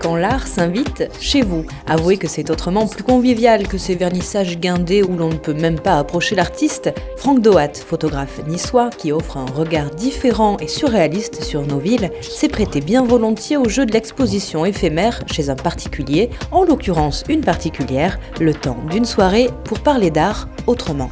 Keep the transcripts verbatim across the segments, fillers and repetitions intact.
quand l'art s'invite chez vous. Avouez que c'est autrement plus convivial que ces vernissages guindés où l'on ne peut même pas approcher l'artiste. Franck Doat, photographe niçois qui offre un regard différent et surréaliste sur nos villes, s'est prêté bien volontiers au jeu de l'exposition éphémère chez un particulier, en l'occurrence une particulière, le temps d'une soirée pour parler d'art autrement.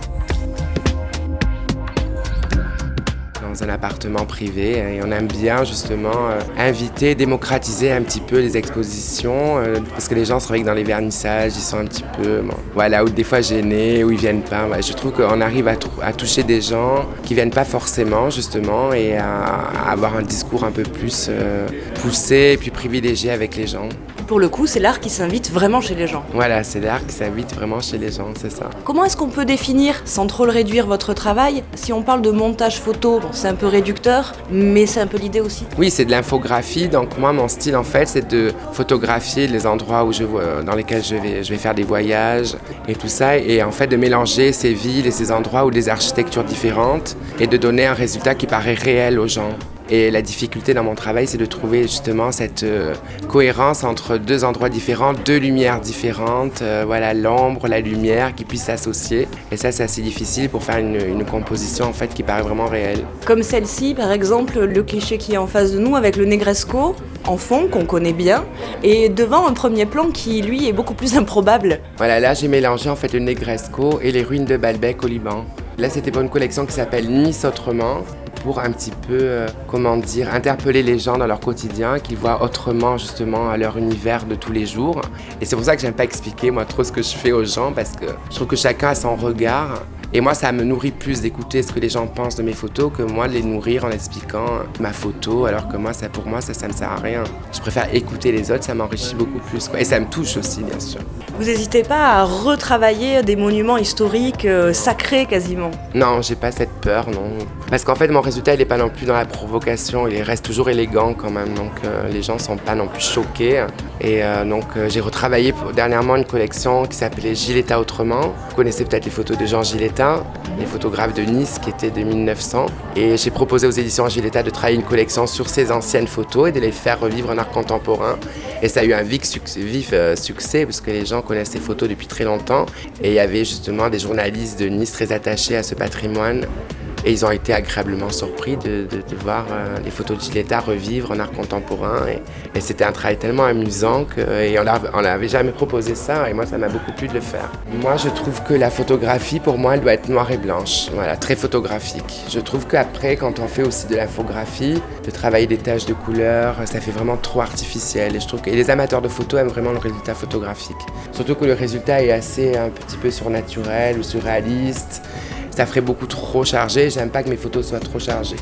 Dans un appartement privé et on aime bien justement euh, inviter, démocratiser un petit peu les expositions euh, parce que les gens se réveillent dans les vernissages, ils sont un petit peu bon, voilà, ou des fois gênés, ou ils viennent pas. Ouais, je trouve qu'on arrive à, trou- à toucher des gens qui viennent pas forcément justement et à, à avoir un discours un peu plus euh, poussé et puis privilégié avec les gens. Pour le coup, c'est l'art qui s'invite vraiment chez les gens. Voilà, c'est l'art qui s'invite vraiment chez les gens, c'est ça. Comment est-ce qu'on peut définir, sans trop le réduire, votre travail ? Si on parle de montage photo, bon, c'est un peu réducteur, mais c'est un peu l'idée aussi. Oui, c'est de l'infographie. Donc moi, mon style, en fait, c'est de photographier les endroits où je, dans lesquels je vais, je vais faire des voyages et tout ça. Et en fait, de mélanger ces villes et ces endroits ou des architectures différentes et de donner un résultat qui paraît réel aux gens. Et la difficulté dans mon travail, c'est de trouver justement cette euh, cohérence entre deux endroits différents, deux lumières différentes, euh, voilà, l'ombre, la lumière qui puissent s'associer. Et ça, c'est assez difficile pour faire une, une composition en fait qui paraît vraiment réelle. Comme celle-ci, par exemple, le cliché qui est en face de nous avec le Negresco en fond, qu'on connaît bien, et devant un premier plan qui, lui, est beaucoup plus improbable. Voilà, là, j'ai mélangé en fait le Negresco et les ruines de Baalbek au Liban. Là, c'était pour une collection qui s'appelle Nice Autrement, pour un petit peu, euh, comment dire, interpeller les gens dans leur quotidien, qu'ils voient autrement justement à leur univers de tous les jours. Et c'est pour ça que j'aime pas expliquer moi trop ce que je fais aux gens, parce que je trouve que chacun a son regard. Et moi, ça me nourrit plus d'écouter ce que les gens pensent de mes photos que moi de les nourrir en expliquant ma photo, alors que moi, ça, pour moi, ça, ça me sert à rien. Je préfère écouter les autres, ça m'enrichit beaucoup plus, quoi. Et ça me touche aussi, bien sûr. Vous n'hésitez pas à retravailler des monuments historiques euh, sacrés quasiment ? Non, j'ai pas cette peur, non. Parce qu'en fait, mon résultat, il est pas non plus dans la provocation, il reste toujours élégant quand même, donc euh, les gens sont pas non plus choqués. Et euh, donc, euh, j'ai retravaillé pour, dernièrement une collection qui s'appelait Giletta Autrement. Vous connaissez peut-être les photos de Jean Giletta, les photographes de Nice qui étaient de mille neuf cents. Et j'ai proposé aux éditions Giletta de travailler une collection sur ces anciennes photos et de les faire revivre en art contemporain. Et ça a eu un vif succès, vif, euh, succès parce que les gens connaissent ces photos depuis très longtemps. Et il y avait justement des journalistes de Nice très attachés à ce patrimoine. Et ils ont été agréablement surpris de, de, de voir euh, les photos de Giletta revivre en art contemporain. Et, et c'était un travail tellement amusant que, et on n'avait jamais proposé ça. Et moi, ça m'a beaucoup plu de le faire. Moi, je trouve que la photographie, pour moi, elle doit être noire et blanche. Voilà, très photographique. Je trouve qu'après, quand on fait aussi de l'infographie, de travailler des taches de couleurs, ça fait vraiment trop artificiel. Et je trouve que et les amateurs de photos aiment vraiment le résultat photographique. Surtout que le résultat est assez un petit peu surnaturel ou surréaliste. Ça ferait beaucoup trop chargé, j'aime pas que mes photos soient trop chargées.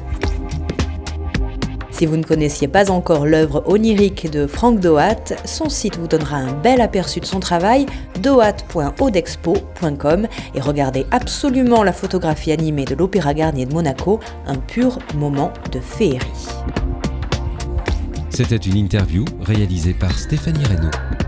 Si vous ne connaissiez pas encore l'œuvre onirique de Franck Doat, son site vous donnera un bel aperçu de son travail, doat point odexpo point com, et regardez absolument la photographie animée de l'Opéra Garnier de Monaco, un pur moment de féerie. C'était une interview réalisée par Stéphanie Reynaud.